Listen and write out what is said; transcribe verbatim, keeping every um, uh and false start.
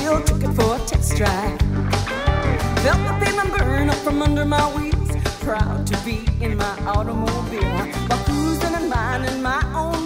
still took it for a test drive. Felt the pavement burn up from under my wheels. Proud to be in my automobile while cruising and minding my own